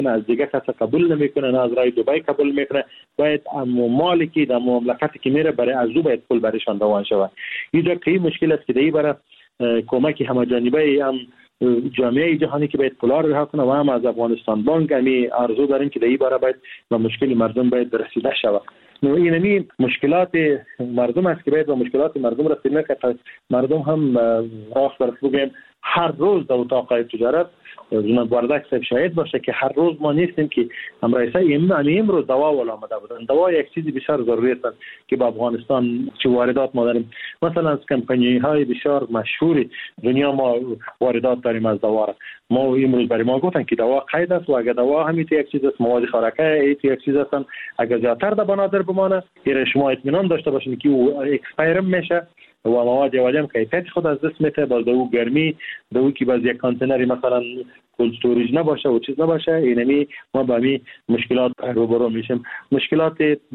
از دیگه کس قبول نمیکنه، نه از رای دبی قبول میکنه. باید مالی که در مملکتی که میره برای از او باید پول برشان روان شود. اینجا که مشکل است که دی برای کمک همه‌جانبه هم جامعه جهانی که باید پولا رها کنه و هم از افغانستان بانک همی آرزو داریم که دی برای باید و مشکل مردم باید رسیده شود. این مشکلات مردم است که باید با مشکلات مردم رسیدن که مردم هم راست بگیم هر روز در اتاق تجارت جناب وردک صاحب شاهد باشه که هر روز ما نیستیم که هم رئیسای امروز دوا ولا آمده بودن. دوا یک چیزی بسیار ضروری است که با افغانستان چه واردات ما داریم. مثلا از کمپانی های بسیار مشهور دنیا ما واردات داریم از دوا. ما امروز برای ما گفتن که دوا قید است و اگر دوا همین یک چیز است، مواد خوراکی یک چیز است، اگر زیادتر در بنادر بمانه که شما اطمینان داشته باشین که او اکسپایر میشه و مواد اولیه کیفیت خود از دست میده. باز دو گرمی دو که باز یک کانتینری مثلا کولد استوریج نباشه و چیز نباشه، اینمی ما با می مشکلات روبرو میشیم. مشکلات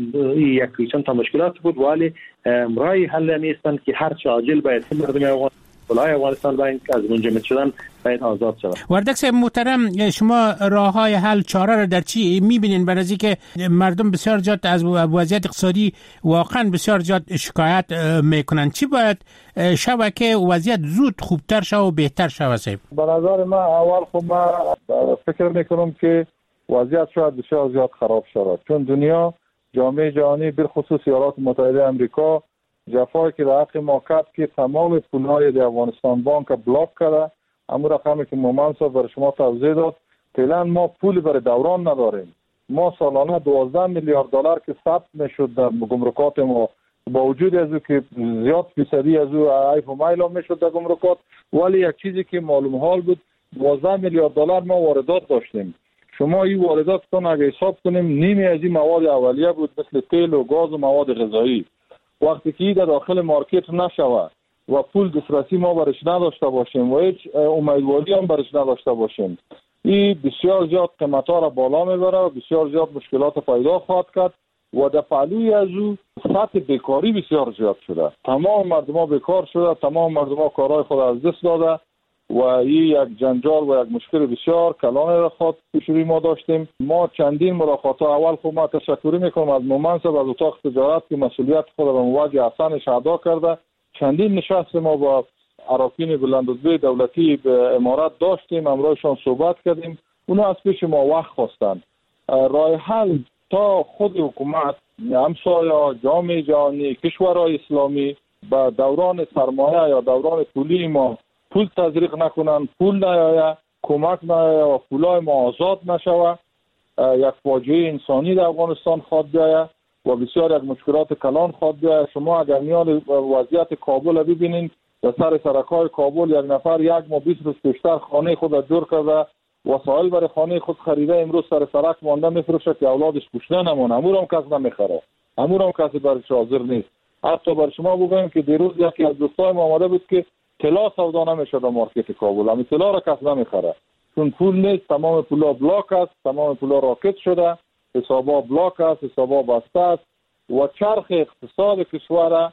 یک چند تا مشکلات بود ولی رای حل نیستن که هر چه عاجل باید مردم افغانستان بانک از منجمد شدن باید آزاد شود. وردک صاحب محترم، شما راههای حل چاره را در چی میبینین؟ برای اینکه مردم بسیار جات از وضعیت اقتصادی واقعا بسیار جات شکایت میکنن، چی باید شود که وضعیت زود خوبتر شود و بهتر شود؟ صاحب به نظر من اول خب من فکر میکنم که وضعیت شاید بسیار زیاد خراب شود، چون دنیا جامعه جهانی بالخصوص ایالات متحده آمریکا جفایی که در حق ما کرد که تمام پولهای در افغانستان بانک بلاک کرده. همون رقمی که مومن صاحب برای شما توضیح داد، فعلا ما پول برای دوران نداریم. ما سالانه 12 میلیارد دلار که ثبت میشد در گمرکات ما، با وجود از او که زیاد فیصدی از او ایف و مایل میشد در گمرکات، ولی یک چیزی که معلوم حال بود 12 میلیارد دلار ما واردات داشتیم. شما این واردات کن اگه حساب کنیم نیمی از این مواد اولیه بود مثل تیل و گاز و مواد غذایی. وقتی که در داخل مارکت نشود و پول دسترسی ما برش نداشته باشیم و هیچ امیدواری هم برش نداشته باشیم، این بسیار زیاد قیمت‌ها را بالا میبره و بسیار زیاد مشکلات پیدا خواهد کرد و در پهلوی از او سطح بیکاری بسیار زیاد شده. تمام مردم بیکار شده، تمام مردم کارهای خود از دست داده و این یک جنجال و یک مشکل بسیار کلان را خود پیشروی ما داشتیم. ما چندین ملاقات اول خود ما تشکر میکنم از مومن صاحب از اتاق تجارت که مسئولیت خود را موجه حسنش ادا کرده. چندین نشست ما با اراکین بلندرتبه دولتی به امارات داشتیم، امروزشان صحبت کردیم. اونا از پیش ما وقت خواستند راه حل تا خود حکومت، همسایه، جامعه جهانی، کشورهای اسلامی به دوران سرمایه یا دوران پولی ما پول تزریق نکنن، پول نیاید، کمک نیاید و پولای ما آزاد نشود، یک فاجعه انسانی در افغانستان خواد بیاید و بسیار یک مشکلات کلان خواد بیاید. شما اگر میان وضعیت کابل ببینید، در سر سرک‌های کابل یک نفر یک ماه 20 روز پیشتر خانه خود را جور کرده، وسایل برای خانه خود خریده، امروز سر سرک مانده میفروشه که اولادش گشنه نمونه. امور هم کس نمیخره، امور هم کسی برش حاضر نیست. حتی بر شما بگم که دیروز یکی از دوستای ما آمده بود که طلا سودا نمیشه در مارکت کابل، همین طلا را کس نمیخره چون پول نیست. تمام پولا بلاک است، تمام پولا راکت شده، حسابا بلاک است، حسابا بسته است و چرخ اقتصاد کشور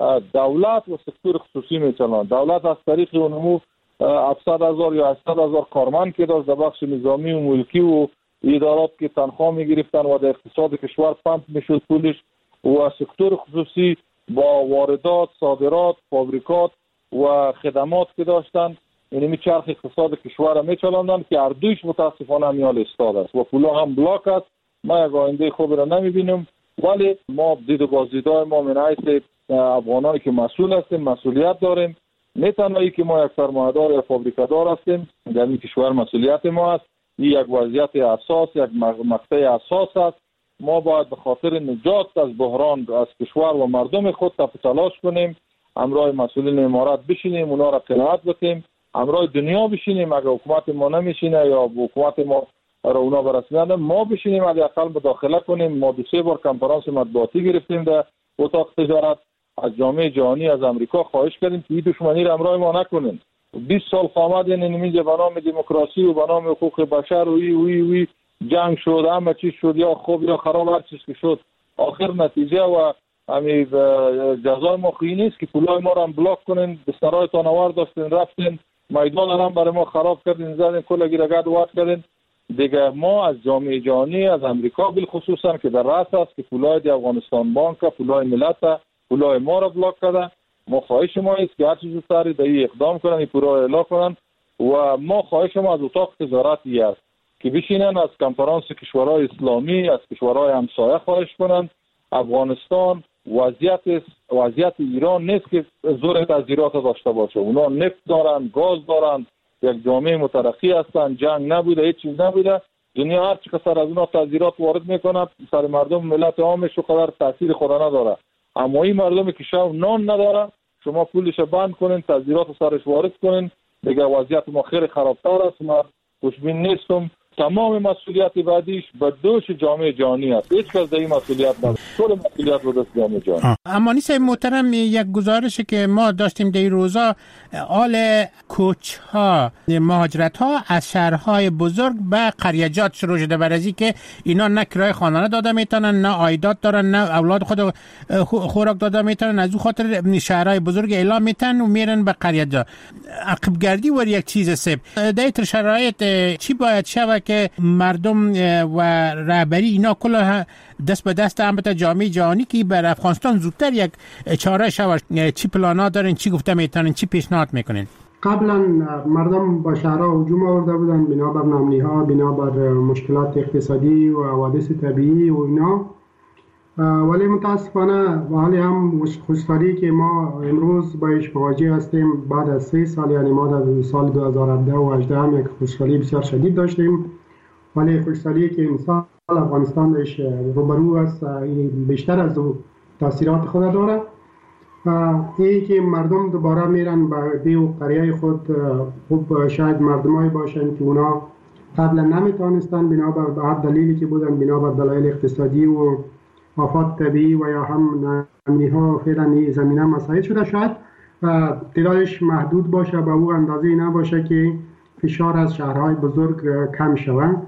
دولت و سکتور خصوصی میچلند. دولت از طریق اونمو 700,000 یا 800,000 کارمند که داشت در بخش نظامی و ملکی و ادارات که تنخواه میگرفتن و در اقتصاد کشور پمپ میشد پولش، و سکتور خصوصی با واردات، صادرات، فابریکات و خدمات که داشتن، یعنی چرخ اقتصاد کشور را میچلاندن که هر دویش متاسفانه میال استاد است و پولا هم بلاک است. ما یک آینده خوب را نمیبینیم، ولی ما دید و بازدیدهای ما من حیث افغانایی که مسئول هستیم مسئولیت داریم. نه تنهایی که ما یک سرمایه‌دار یا فابریکادار هستیم، در این کشور مسئولیت ما است. این یک وضعیت اساس، یک مقطع اساس است. ما باید به خاطر نجات از بحران از کشور و مردم خود تلاش کنیم، همراه مسئولین امارات بشینیم، اونا را قناعت بدیم، همراه دنیا بشینیم. اگر حکومت ما نمیشینه یا حکومت ما را اونا برسونن، ما بشینیم حداقل مداخله کنیم. ما 2-3 بار کنفرانس مطبوعاتی گرفتیم در اتاق تجارت، از جامعه جهانی، از امریکا خواهش کردیم که این دشمنی را همراه ما نکنین. 20 سال خامد اینجا به نام دموکراسی و به نام حقوق بشر و وی جنگ شد، همه چیز شد، یا خوب یا خراب، هر چیز که شد آخر نتیجه و همین جزای ما خیلی نیست که پولای ما را هم بلاک کنین، بسترهای تانوار داشتین رفتین، میدان هم برای ما خراب کردین، زدین کل گیرگرد وارد کردین. دیگه ما از جامعه جهانی، از امریکا بالخصوصا که در رأس است که پولای افغانستان بانک، پولای ملت، پولای ما را بلاک کرده، ما خواهش ما است که هر چیز زودتر در اقدام کنن، این پورا اعلام کنن و ما خواهش ما از اتاق تجارتی است که بشینن از کنفرانس کشورهای اسلامی، از کشورهای همسایه خواهش کنن. افغانستان وضعیت ایران نیست که زور تذیرات داشته باشه. اونا نفت دارن، گاز دارن، یک جامعه مترقی هستن، جنگ نبوده، هیچ چیز نبوده. دنیا هر چی که سر از اونا تذیرات وارد میکنه سر مردم ملت عامش و قدر تاثیر خدا نداره. اما این مردمی که شب نان نداره شما پولش بند کنین، تذیرات سرش وارد کنین، دیگه وضعیت ما خیلی خرابتر است. ما خوشبین نیستم. تمام مسئولیت بعدیش به دوش جامعه جهانی است. هیچ کس در این مسئولیت نداره. کل مسئولیت به دست جامعه جهانی. اما نیست محترم، یک گزارشی که ما داشتیم در روزا، آل کوچ‌ها، مهاجرت‌ها از شهرهای بزرگ به قریجات شروع شده، برای که اینا نه کرای خانه داده میتونن، نه عایدات دارن، نه اولاد خود خوراک داده میتونن. از اون خاطر شهرهای بزرگ اعلام میتن و میرن به قریجات. عقب گردی ور یک چیز سب در شرایط چی باید شود که مردم و رهبری اینا کلا دست به دست هم جامعه جهانی که بر افغانستان زودتر یک چاره شود؟ چی پلانا دارین؟ چی گفته میتونین؟ چی پیشنهاد میکنین؟ قبلا مردم با شهرها هجوم آورده بودن بنا بر نامنی‌ها، بنا بر مشکلات اقتصادی و حوادث طبیعی و اینا، ولی متاسفانه و حالی هم خوشحالی که ما امروز باش مواجه هستیم بعد از 3 سال، یعنی ما در سال 2017 و 2018 هم یک خوشحالی بسیار شدید داشتیم، ولی خوشحالی که امسال افغانستان بهش روبرو است بیشتر از تاثیرات خود داره. این که مردم دوباره میرن به دیو قریه خود، خوب شاید مردمایی باشن که اونا قبلا نمیتونستن بنابر هر دلیلی که بودن، بنابر دلایل اقتصادی و آفات طبیعی و یا هم نامنی‌ها فعلا زمینه مساعد شده، شاید تعدادش محدود باشه، به اون اندازه نباشه که فشار از شهرهای بزرگ کم شود.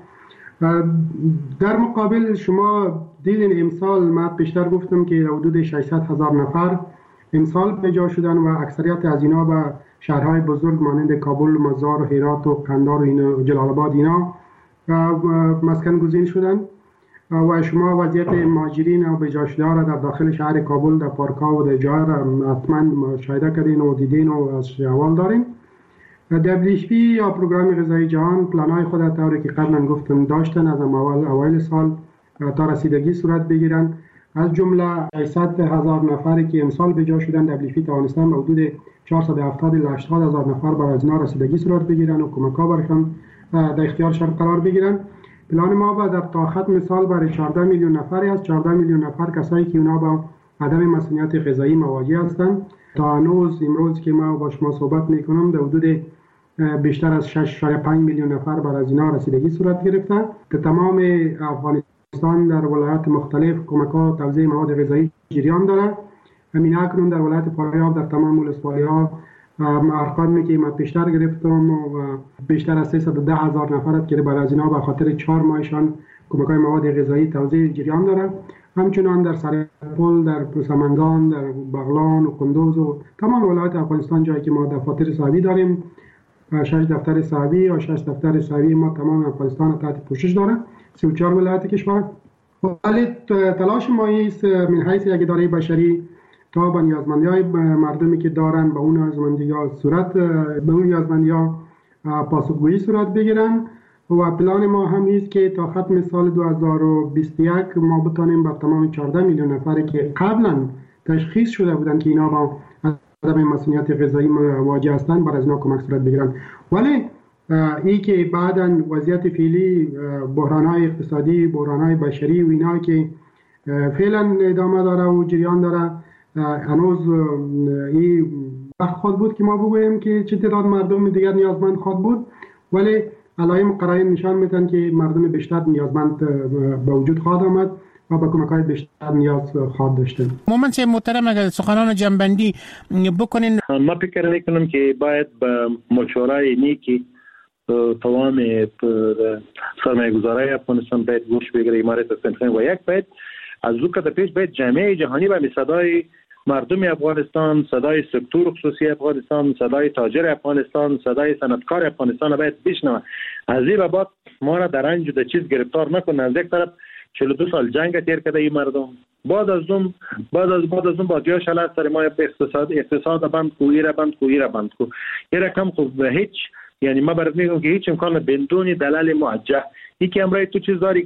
در مقابل شما دیدین امسال ما پیشتر گفتم که حدود 600,000 نفر امسال به جا شدن و اکثریت از اینا به شهرهای بزرگ مانند کابل، مزار و هرات و قندار و جلال آباد اینا مسکن گزین شدن. و شما وضعیت مهاجرین و به جا شدن را در داخل شهر کابل در پارک‌ها و در جاها را حتما مشاهده کردین و دیدین و از احوال دارین. WFP یا پروگرام غذایی جهان پلان‌های خود طوری که قبلا گفتم داشتن از اوایل سال تا رسیدگی صورت بگیرن. از جمله 800,000 نفری که امسال به جا شدن، WFP توانستن به حدود 470 الی 80,000 نفر برای از اینا رسیدگی صورت بگیرن و کمک‌ها برشان در اختیارشان قرار بگیرن. پلان ما با در تا ختم سال برای 14 میلیون نفری است. 14 میلیون نفر کسایی که اونا با عدم مسئولیت غذایی مواجه هستند. تا امروز که ما با شما صحبت میکنم در حدود بیشتر از 6.5 میلیون نفر بر از اینا رسیدگی صورت گرفته. که تمام افغانستان در ولایات مختلف کمک‌ها توزیع مواد غذایی جریان داره. همین اکنون در ولایت فاریاب در تمام ولسوالی‌ها ارقامی که ما پیشتر گرفتم و بیشتر از 310,000 نفر که برای از اینا به خاطر 4 ماهشان کمک‌های مواد غذایی توزیع جریان داره. همچنان در سرپل، در سمنگان، در بغلان و کندوز و تمام ولایات افغانستان جایی که ما دفاتر صحبی داریم، 6 دفتر صحبی و 6 دفتر صحبی ما تمام افغانستان تحت پوشش داره، 34 ولایت کشور. ولی تلاش ما است من حیث یک اداره بشری تا به نیازمندی‌های مردمی که دارن به اون نیازمندی‌ها پاسخگویی صورت بگیرن و پلان ما هم است که تا ختم سال 2021 ما بتونیم بر تمام 14 میلیون نفری که قبلا تشخیص شده بودن که اینا با عدم مسئولیت غذایی مواجه هستند بر از اینا کمک صورت بگیرن. ولی این که بعداً وضعیت فعلی، بحران‌های اقتصادی، بحران‌های بشری و اینا که فعلا ادامه داره و جریان داره، هنوز این وقت خود بود که ما بگوییم که چه تعداد مردم دیگر نیازمند خود بود، ولی علائم قرائن نشان میدن که مردم بیشتر نیازمند به وجود خواهد آمد و با کمک‌های بیشتر نیاز خواهد داشتن. مومن صاحب محترم، اگر سخنان جنبندی بکنین. ما فکر میکنم که باید به مشورای نیکی تمام سرمایه‌گذارای افغانستان باید گوش بگیره، امارات اسلامی و یک باید از او که پیش باید جامعه جهانی به صدای مردم افغانستان، صدای سکتور خصوصی افغانستان، صدای تاجر افغانستان، صدای صنعتکار افغانستان باید بشنوه. از این بعد ما را در رنج و چیز گرفتار نکنه. از یک طرف 42 سال جنگ تیر کرده این مردم، بعد از اون بازیاش علیه سر ما اقتصاد بند کو، ایره بند کو یه رقم خوب هیچ، یعنی ما برات میگم که هیچ امکان بدون دلال موجه یکی امرای تو چیز داری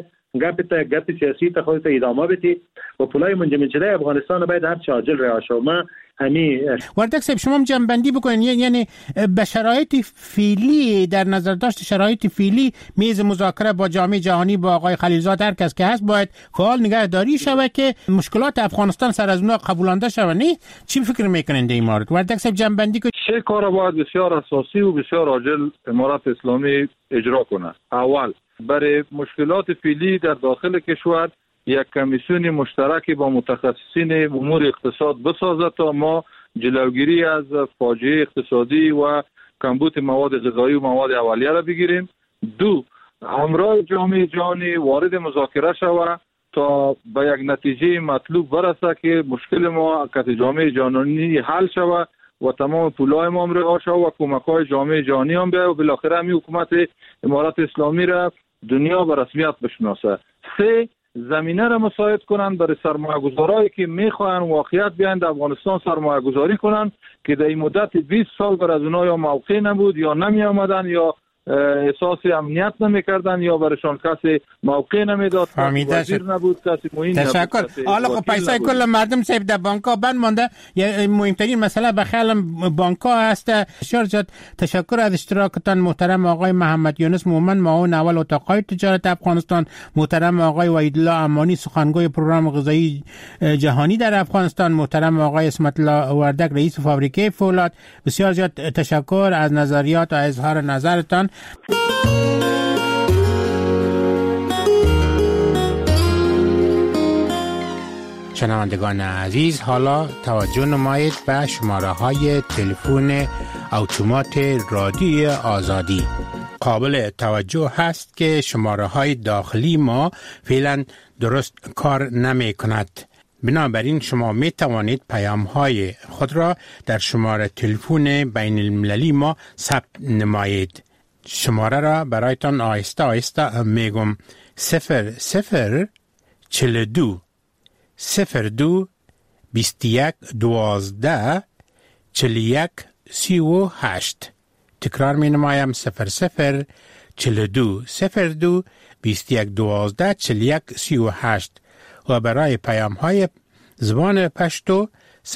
گپ سیاسی تا خودت ادامه بدی و پولای منجمد شده افغانستان باید هر چه عاجل رها شود. ما وردک صاحب شما جنبندی بکنین، یعنی به شرایط فعلی، در نظر داشت شرایط فعلی میز مذاکره با جامعه جهانی، با آقای خلیلزاد هر کس که هست باید فعال نگهداری شود که مشکلات افغانستان سر از اونها قبولانده شود. نه چی فکر میکنین در این مورد؟ وردک صاحب جنبندی کنید. چه کار باید بسیار اساسی و بسیار عاجل امارات اسلامی اجرا کنه؟ اول برای مشکلات فعلی در داخل کشور یک کمیسیون مشترکی با متخصصین امور اقتصاد بسازد تا ما جلوگیری از فاجعه اقتصادی و کمبود مواد غذایی و مواد اولیه را بگیریم. دو، همراه جامعه جهانی وارد مذاکره شود تا به یک نتیجه مطلوب برسه که مشکل ما که جامعه جهانی حل شود و تمام پولای ما رها شود و کمک‌های جامعه جهانی هم بیاید و بالاخره می حکومت امارات اسلامی را دنیا به رسمیت بشناسه. سه، زمینه را مساعد کنند برای سرمایه‌گذارایی که میخواهند واقعیت بیاین در افغانستان سرمایه‌گذاری کنند که در این مدت 20 سال بر از اونها یا موقع نبود یا نمی آمدن یا احساس امنیت نمی‌کردن یا برشان کسی موقع نمیداد، وزیر نبود، کسی معین نبود. تشکر. حالا خب پیسای کل مردم صاحب در بانک‌ها بند مانده. مهمترین مسئله به خیال بانک‌ها هست. شرجت تشکر از اشتراکتان محترم آقای محمد یونس مومن، معاون اول اتاق‌های تجارت افغانستان، محترم آقای وحیدالله امانی سخنگوی پروگرام غذایی جهانی در افغانستان، محترم آقای اسمت الله وردک رئیس فابریکه فولاد. بسیار زیاد تشکر از نظریات و اظهار نظرتان. شنوندگان عزیز، حالا توجه نمایید به شماره‌های تلفن اتومات رادیو آزادی. قابل توجه هست که شماره‌های داخلی ما فعلا درست کار نمی کند. بنابراین شما می توانید پیام‌های خود را در شماره تلفن بین المللی ما ثبت نمایید. شماره را برایتان آهسته آهسته میگم: 0042 02 21 12 41 38. تکرار می نمایم: 0042 02 21 12 41 38. و برای پیام های زبان پشتو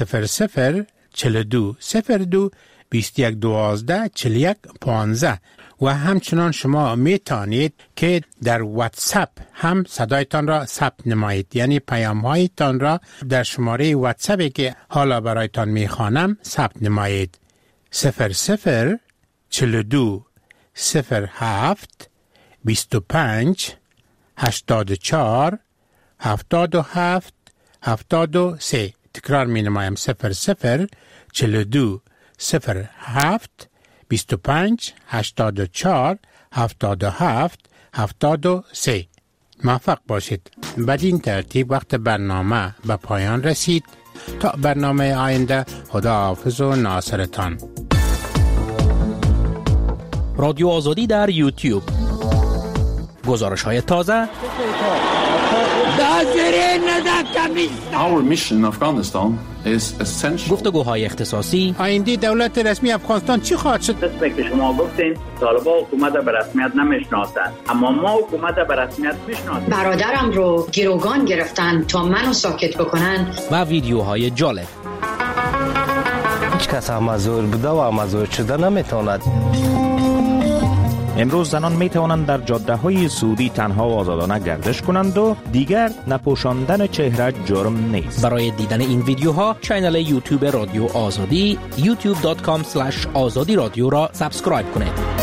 0042 02 21 12 41 15. و همچنان شما می توانید که در واتساپ هم صدایتان را ثبت نمایید، یعنی پیام هایتان را در شماره واتساپی که حالا برایتان می خوانم ثبت نمایید: 0042 07 25 84 77 73. تکرار می نمایم: 0042 07 25 84 77 73. موفق باشید. بدین ترتیب وقت برنامه به پایان رسید. تا برنامه آینده، خدا حافظ و ناصرتان. رادیو آزادی در یوتیوب. گزارش های تازه. Our mission in Afghanistan is essential. گفتگوهای اختصاصی. آینده دولت رسمی افغانستان چی خواهد شد؟ مثل که شما گفتین طالبان حکومت به رسمیت نمیشناسند، اما ما حکومت به رسمیت میشناسیم. برادرم رو گروگان گرفتن تا منو ساکت بکنن. و ویدیوهای جالب. هیچ کس مزور بوده و مزور شده نمیتواند. امروز زنان می توانند در جاده های سعودی تنها و آزادانه گردش کنند و دیگر نپوشاندن چهره جرم نیست. برای دیدن این ویدیوها کانال یوتیوب رادیو آزادی youtube.com/azadi radio را سابسکرایب کنید.